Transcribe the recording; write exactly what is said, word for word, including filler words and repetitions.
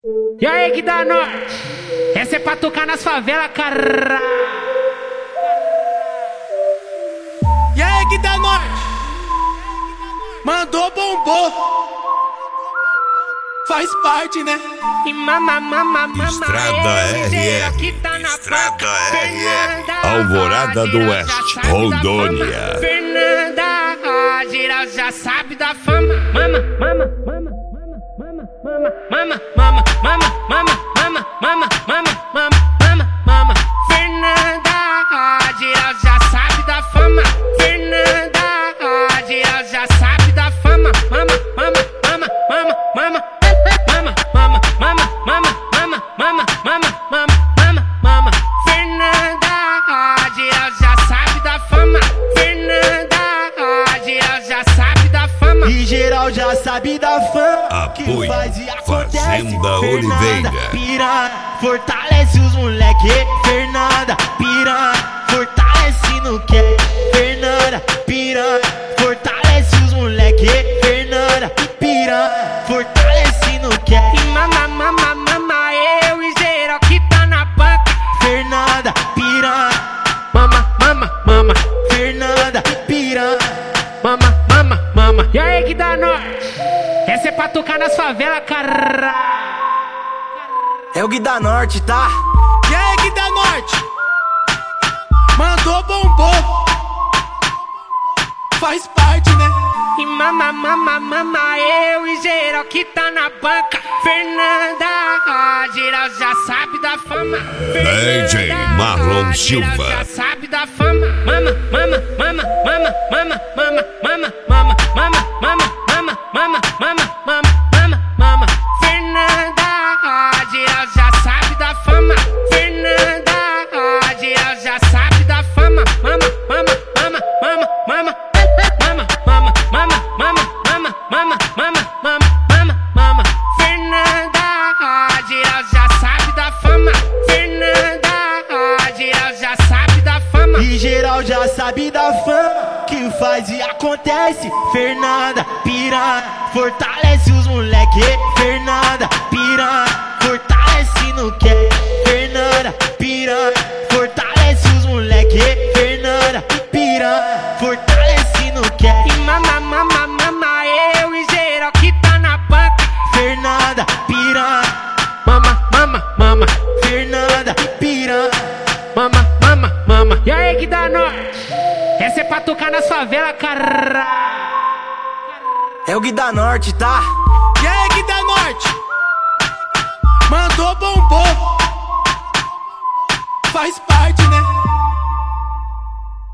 E aí, que da norte? Essa é pra tocar nas favelas, cara. E aí, que da norte? Mandou, bombou. Faz parte, né? E mama, mama, mama. Estrada R R, tá Estrada R R, Alvorada do Oeste, Rondônia. Fernanda, geral já sabe da fama. Mama, mama, mama, mama, mama, mama, mama, mama, mama, mama, mama, mama, mama, mama, mama. Fernanda, geral já sabe da fama. Fernanda, geral já sabe da fama. Mama, mama, mama, mama, mama. Mama, mama, mama, mama, mama, mama, mama, mama, mama. Fernanda, geral já sabe da fama. Fernanda, geral já sabe da fama. E geral já sabe da fama. Apoio faz e acontece. Fazenda Oliveira. Piranha, fortalece os moleque. Fernanda, piranha, fortalece no que. Fernanda, piranha, fortalece os moleque. Fernanda, piranha, fortalece no que. Mama, mama, mama, eu e geral que tá na banca. Fernanda, piranha, Mama, mama, mama, Fernanda, piranha. mama, mama, mama. E aí, que da norte? Essa é pra tocar nas favelas, cara. É o Gui da Norte, tá? E aí, Gui da Norte? Mandou, bombou. Faz parte, né? E mama, mama, mama, eu e geral que tá na banca. Fernanda, geral já sabe da fama. D J Marlon Silva. Geral já sabe da fama. Mama, mama, mama, mama, mama, mama, mama, mama, mama, mama, mama, mama, mama, mama, mama, mama. Fernanda, geral já sabe da fama. Fernanda, geral já sabe da fama. Mama, mama, mama, mama, mama. Mama, mama, mama, mama, mama, mama, mama, mama, mama, mama. Fernanda, geral já sabe da fama. Fernanda, geral já sabe da fama. E geral já sabe da fama que faz e acontece. Fernanda, piranha, fortalece os moleque. Fernanda, piranha, fortalece no que. Fernanda, piranha, fortalece os moleque. Fernanda, piranha, fortalece no que. E mama, mama, mama, eu e geral que tá na banca. Fernanda, piranha, Mama, mama, mama, Fernanda, piranha. mama, mama, mama. E aí, que da norte? Essa é pra tocar nas favelas, cara. É o Gui da Norte, tá? E aí, Gui da Norte? Mandou, bombou. Faz parte, né?